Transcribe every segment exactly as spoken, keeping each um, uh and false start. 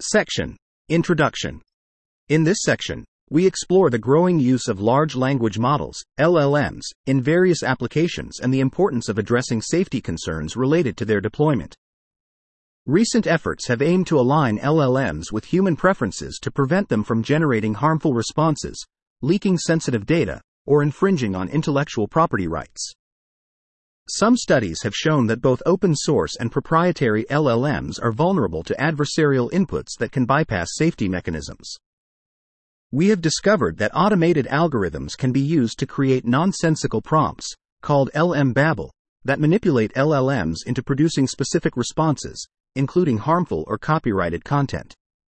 Section: Introduction. In this section, we explore the growing use of large language models, L L Ms, in various applications and the importance of addressing safety concerns related to their deployment. Recent efforts have aimed to align L L Ms with human preferences to prevent them from generating harmful responses, leaking sensitive data, or infringing on intellectual property rights. Some studies have shown that both open-source and proprietary L L Ms are vulnerable to adversarial inputs that can bypass safety mechanisms. We have discovered that automated algorithms can be used to create nonsensical prompts, called L M babble, that manipulate L L Ms into producing specific responses, including harmful or copyrighted content.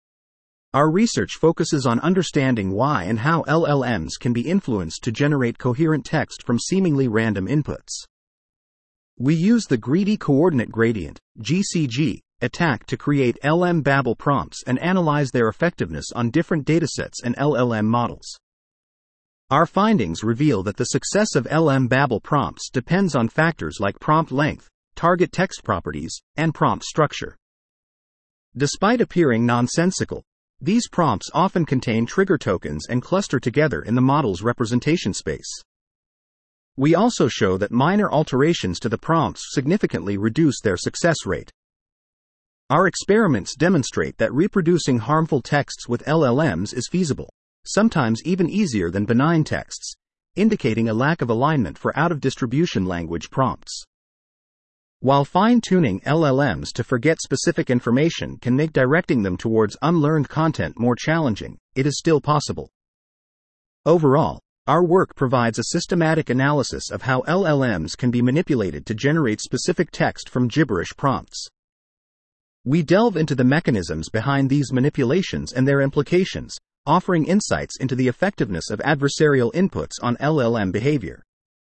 Our research focuses on understanding why and how L L Ms can be influenced to generate coherent text from seemingly random inputs. We use the Greedy Coordinate Gradient (G C G) attack to create L M babble prompts and analyze their effectiveness on different datasets and L L M models. Our findings reveal that the success of L M babble prompts depends on factors like prompt length, target text properties, and prompt structure. Despite appearing nonsensical, these prompts often contain trigger tokens and cluster together in the model's representation space. We also show that minor alterations to the prompts significantly reduce their success rate. Our experiments demonstrate that reproducing harmful texts with L L Ms is feasible, sometimes even easier than benign texts, indicating a lack of alignment for out-of-distribution language prompts. While fine-tuning L L Ms to forget specific information can make directing them towards unlearned content more challenging, it is still possible. Overall, our work provides a systematic analysis of how L L Ms can be manipulated to generate specific text from gibberish prompts. We delve into the mechanisms behind these manipulations and their implications, offering insights into the effectiveness of adversarial inputs on L L M behavior.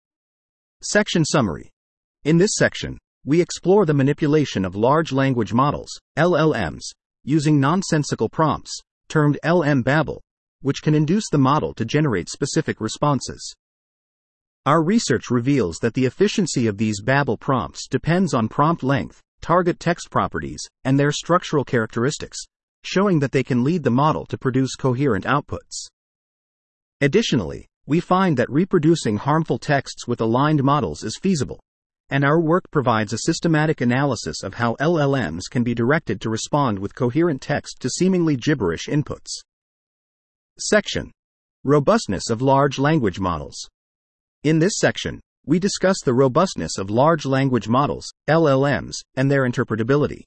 Section Summary. In this section, we explore the manipulation of large language models, L L Ms, using nonsensical prompts, termed L M babble, which can induce the model to generate specific responses. Our research reveals that the efficiency of these babble prompts depends on prompt length, target text properties, and their structural characteristics, showing that they can lead the model to produce coherent outputs. Additionally, we find that reproducing harmful texts with aligned models is feasible, and our work provides a systematic analysis of how L L Ms can be directed to respond with coherent text to seemingly gibberish inputs. Section: Robustness of large language models. In this section, we discuss the robustness of large language models, L L Ms, and their interpretability.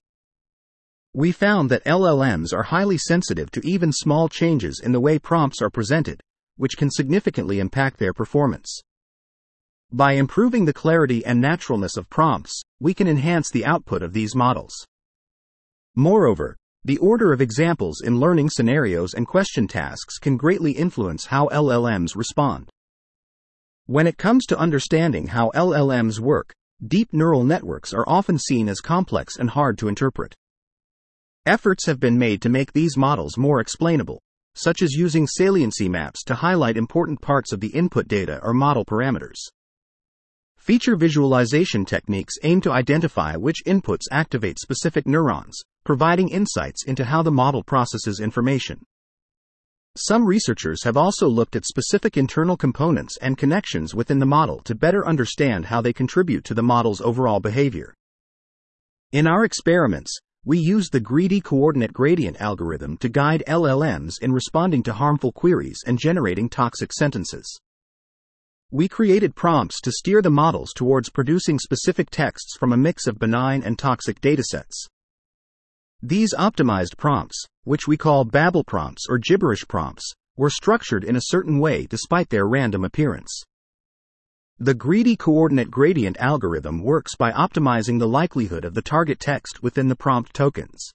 We found that L L Ms are highly sensitive to even small changes in the way prompts are presented, which can significantly impact their performance. By improving the clarity and naturalness of prompts, we can enhance the output of these models. Moreover, the order of examples in learning scenarios and question tasks can greatly influence how L L Ms respond. When it comes to understanding how L L Ms work, deep neural networks are often seen as complex and hard to interpret. Efforts have been made to make these models more explainable, such as using saliency maps to highlight important parts of the input data or model parameters. Feature visualization techniques aim to identify which inputs activate specific neurons, providing insights into how the model processes information. Some researchers have also looked at specific internal components and connections within the model to better understand how they contribute to the model's overall behavior. In our experiments, we used the Greedy Coordinate Gradient algorithm to guide L L Ms in responding to harmful queries and generating toxic sentences. We created prompts to steer the models towards producing specific texts from a mix of benign and toxic datasets. These optimized prompts, which we call babble prompts or gibberish prompts, were structured in a certain way despite their random appearance. The Greedy Coordinate Gradient algorithm works by optimizing the likelihood of the target text within the prompt tokens.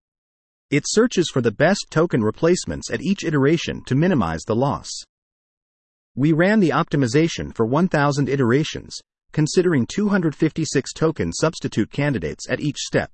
It searches for the best token replacements at each iteration to minimize the loss. We ran the optimization for one thousand iterations, considering two hundred fifty-six token substitute candidates at each step.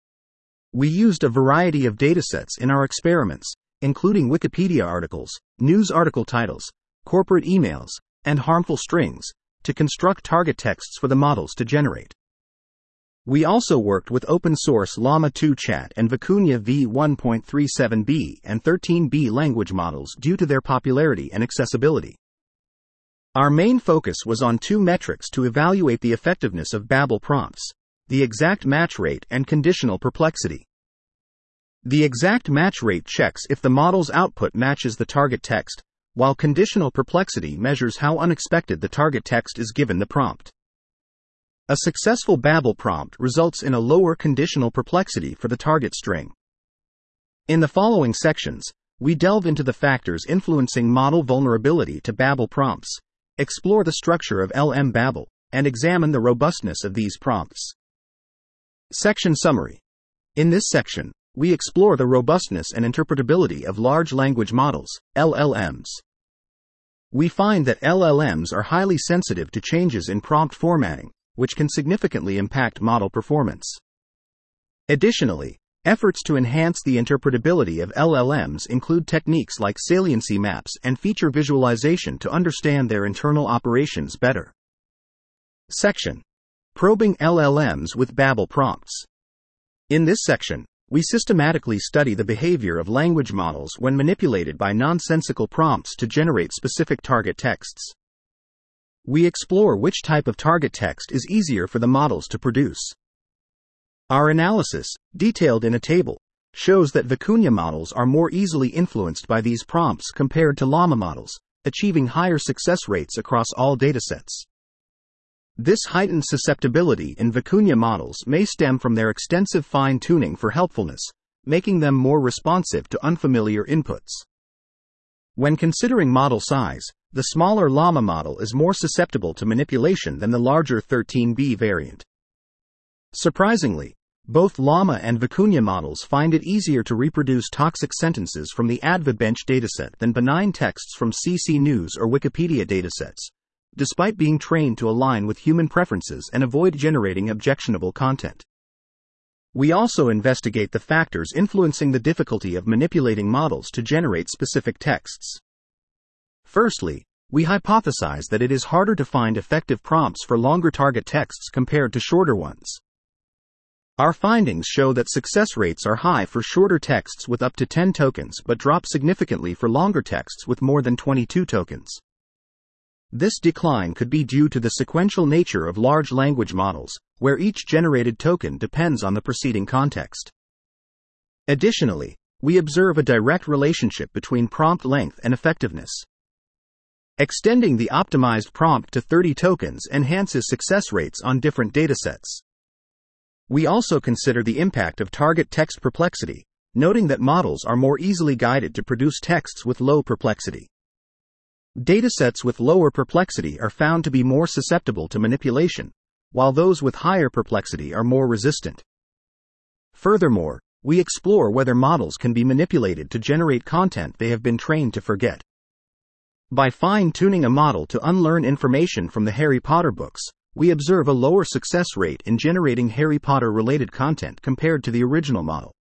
We used a variety of datasets in our experiments, including Wikipedia articles, news article titles, corporate emails, and harmful strings, to construct target texts for the models to generate. We also worked with open-source Llama two Chat and Vicuña v one point three seven b and thirteen b language models due to their popularity and accessibility. Our main focus was on two metrics to evaluate the effectiveness of Babel prompts: the exact match rate and conditional perplexity. The exact match rate checks if the model's output matches the target text, while conditional perplexity measures how unexpected the target text is given the prompt. A successful Babel prompt results in a lower conditional perplexity for the target string. In the following sections, we delve into the factors influencing model vulnerability to Babel prompts, explore the structure of L M Babel, and examine the robustness of these prompts. Section Summary. In this section, we explore the robustness and interpretability of large language models, L L Ms. We find that L L Ms are highly sensitive to changes in prompt formatting, which can significantly impact model performance. Additionally, efforts to enhance the interpretability of L L Ms include techniques like saliency maps and feature visualization to understand their internal operations better. Section: Probing L L Ms with Babel prompts. In this section, we systematically study the behavior of language models when manipulated by nonsensical prompts to generate specific target texts. We explore which type of target text is easier for the models to produce. Our analysis, detailed in a table, shows that Vicuña models are more easily influenced by these prompts compared to Llama models, achieving higher success rates across all datasets. This heightened susceptibility in Vicuña models may stem from their extensive fine-tuning for helpfulness, making them more responsive to unfamiliar inputs. When considering model size, the smaller Llama model is more susceptible to manipulation than the larger thirteen b variant. Surprisingly, both Llama and Vicuña models find it easier to reproduce toxic sentences from the AdvaBench dataset than benign texts from C C News or Wikipedia datasets, despite being trained to align with human preferences and avoid generating objectionable content. We also investigate the factors influencing the difficulty of manipulating models to generate specific texts. Firstly, we hypothesize that it is harder to find effective prompts for longer target texts compared to shorter ones. Our findings show that success rates are high for shorter texts with up to ten tokens but drop significantly for longer texts with more than twenty-two tokens. This decline could be due to the sequential nature of large language models, where each generated token depends on the preceding context. Additionally, we observe a direct relationship between prompt length and effectiveness. Extending the optimized prompt to thirty tokens enhances success rates on different datasets. We also consider the impact of target text perplexity, noting that models are more easily guided to produce texts with low perplexity. Datasets with lower perplexity are found to be more susceptible to manipulation, while those with higher perplexity are more resistant. Furthermore, we explore whether models can be manipulated to generate content they have been trained to forget. By fine-tuning a model to unlearn information from the Harry Potter books, we observe a lower success rate in generating Harry Potter-related content compared to the original model.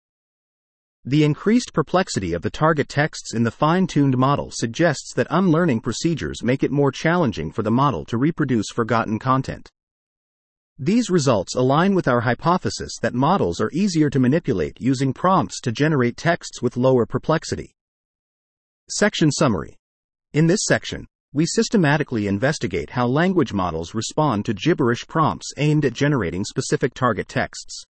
The increased perplexity of the target texts in the fine-tuned model suggests that unlearning procedures make it more challenging for the model to reproduce forgotten content. These results align with our hypothesis that models are easier to manipulate using prompts to generate texts with lower perplexity. Section Summary. In this section, we systematically investigate how language models respond to gibberish prompts aimed at generating specific target texts.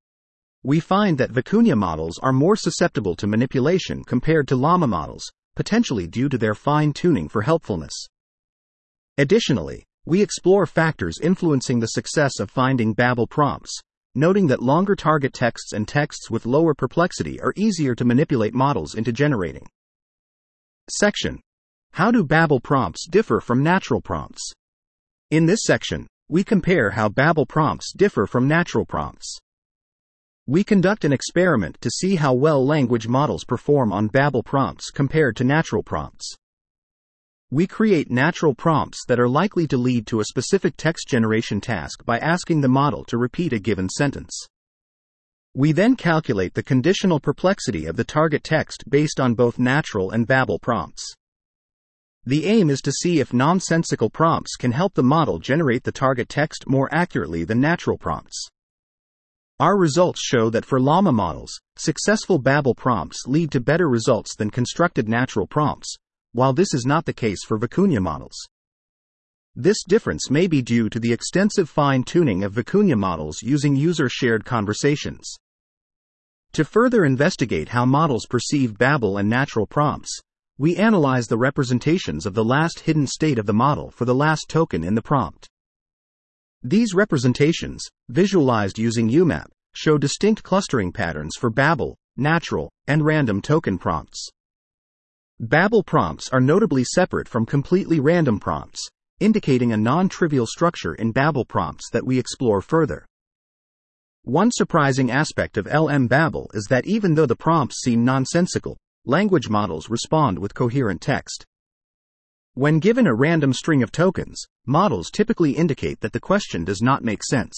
We find that Vicuña models are more susceptible to manipulation compared to Llama models, potentially due to their fine-tuning for helpfulness. Additionally, we explore factors influencing the success of finding Babel prompts, noting that longer target texts and texts with lower perplexity are easier to manipulate models into generating. Section: How do Babel prompts differ from natural prompts? In this section, we compare how Babel prompts differ from natural prompts. We conduct an experiment to see how well language models perform on Babel prompts compared to natural prompts. We create natural prompts that are likely to lead to a specific text generation task by asking the model to repeat a given sentence. We then calculate the conditional perplexity of the target text based on both natural and Babel prompts. The aim is to see if nonsensical prompts can help the model generate the target text more accurately than natural prompts. Our results show that for Llama models, successful Babel prompts lead to better results than constructed natural prompts, while this is not the case for Vicuña models. This difference may be due to the extensive fine-tuning of Vicuña models using user-shared conversations. To further investigate how models perceive Babel and natural prompts, we analyze the representations of the last hidden state of the model for the last token in the prompt. These representations, visualized using U map, show distinct clustering patterns for Babel, natural, and random token prompts. Babel prompts are notably separate from completely random prompts, indicating a non-trivial structure in Babel prompts that we explore further. One surprising aspect of L M Babel is that even though the prompts seem nonsensical, language models respond with coherent text. When given a random string of tokens, models typically indicate that the question does not make sense.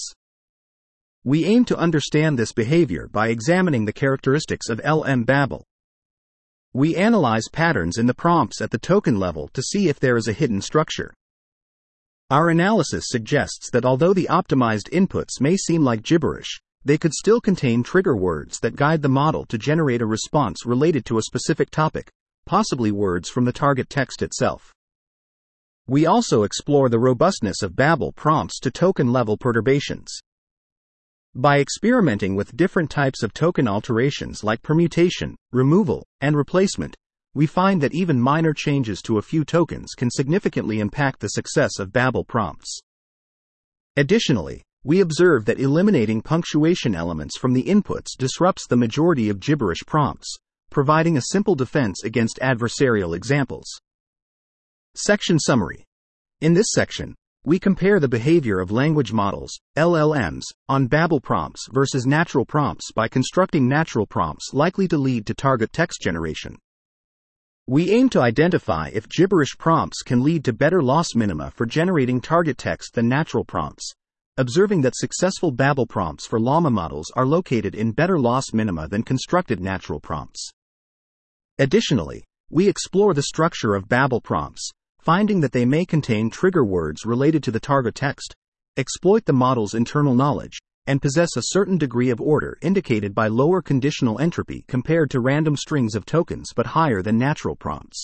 We aim to understand this behavior by examining the characteristics of L M Babel. We analyze patterns in the prompts at the token level to see if there is a hidden structure. Our analysis suggests that although the optimized inputs may seem like gibberish, they could still contain trigger words that guide the model to generate a response related to a specific topic, possibly words from the target text itself. We also explore the robustness of Babel prompts to token-level perturbations. By experimenting with different types of token alterations like permutation, removal, and replacement, we find that even minor changes to a few tokens can significantly impact the success of Babel prompts. Additionally, we observe that eliminating punctuation elements from the inputs disrupts the majority of gibberish prompts, providing a simple defense against adversarial examples. Section Summary. In this section, we compare the behavior of language models, L L Ms, on Babel prompts versus natural prompts by constructing natural prompts likely to lead to target text generation. We aim to identify if gibberish prompts can lead to better loss minima for generating target text than natural prompts, observing that successful Babel prompts for Llama models are located in better loss minima than constructed natural prompts. Additionally, we explore the structure of Babel prompts, finding that they may contain trigger words related to the target text, exploit the model's internal knowledge, and possess a certain degree of order indicated by lower conditional entropy compared to random strings of tokens but higher than natural prompts.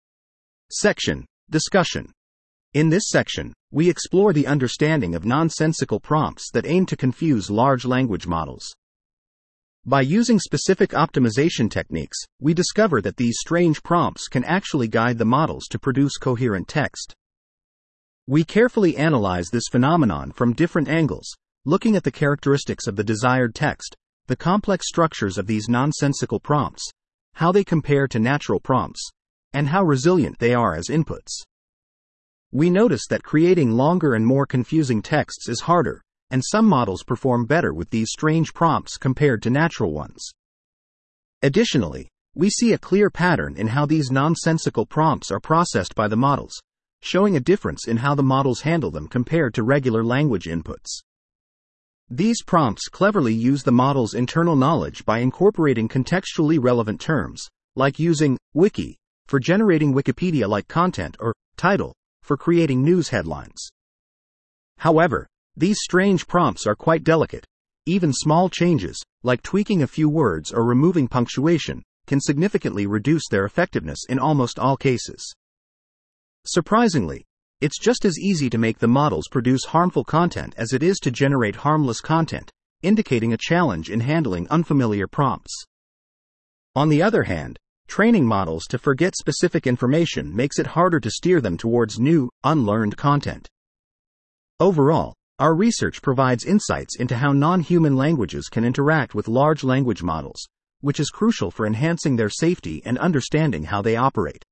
Section Discussion. In this section, we explore the understanding of nonsensical prompts that aim to confuse large language models. By using specific optimization techniques, we discover that these strange prompts can actually guide the models to produce coherent text. We carefully analyze this phenomenon from different angles, looking at the characteristics of the desired text, the complex structures of these nonsensical prompts, how they compare to natural prompts, and how resilient they are as inputs. We notice that creating longer and more confusing texts is harder, and some models perform better with these strange prompts compared to natural ones. Additionally, we see a clear pattern in how these nonsensical prompts are processed by the models, showing a difference in how the models handle them compared to regular language inputs. These prompts cleverly use the model's internal knowledge by incorporating contextually relevant terms, like using wiki for generating Wikipedia-like content or title for creating news headlines. However, these strange prompts are quite delicate. Even small changes, like tweaking a few words or removing punctuation, can significantly reduce their effectiveness in almost all cases. Surprisingly, it's just as easy to make the models produce harmful content as it is to generate harmless content, indicating a challenge in handling unfamiliar prompts. On the other hand, training models to forget specific information makes it harder to steer them towards new, unlearned content. Overall, our research provides insights into how non-human languages can interact with large language models, which is crucial for enhancing their safety and understanding how they operate.